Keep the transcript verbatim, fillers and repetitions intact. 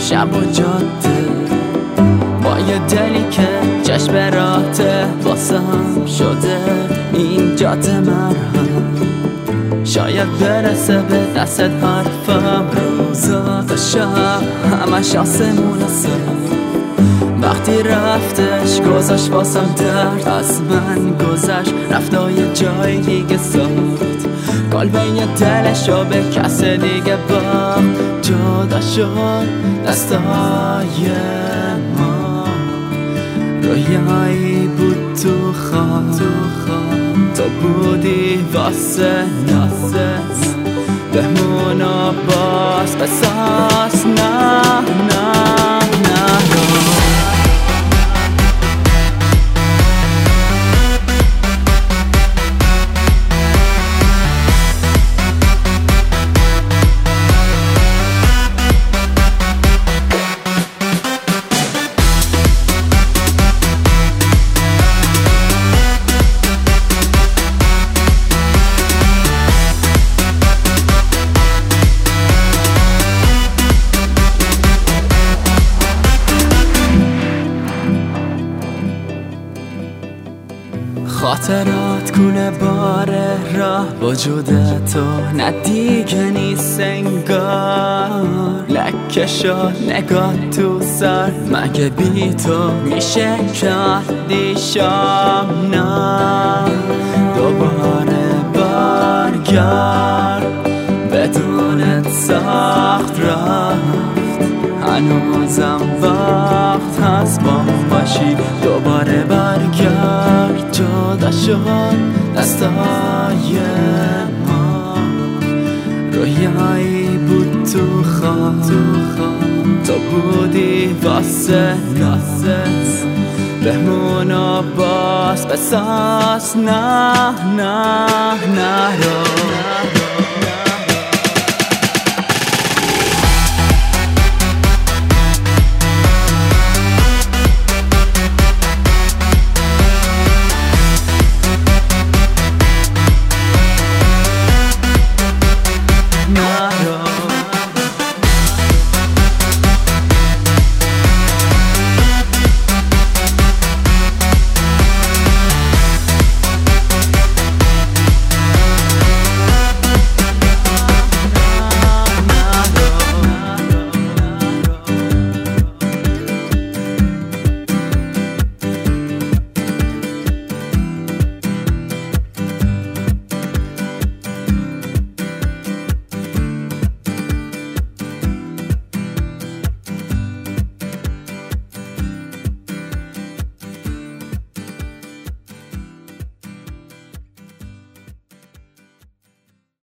شب و جاده با یه دلی که چشم راته واسم شده این جاده مرهم شاید برسه به دست حرفم روزا تا شب همش آسمون وقتی رفتش گذاشت واسم درد از من گذشت رفت و یه جای دیگه ساخت گل بین دلش و به کس دیگه با جدا شد دستای ما رویایی بود تو خواب تو بودی واسه ناسه بهمون و باز بساس نه نه نه خاطرات کونه باره راه وجود تو نه دیگه نیست انگار لکه شد نگاه تو سر مگه بی تو میشه کردی شام نه دوباره برگرد بدونت سخت رفت هنوزم وقت هست با باشی دوباره برگرد جدا شد دستای ما رویایی بود تو خواب تو بودی واسه ناسه بهمون و باز بساس نه نه نه رو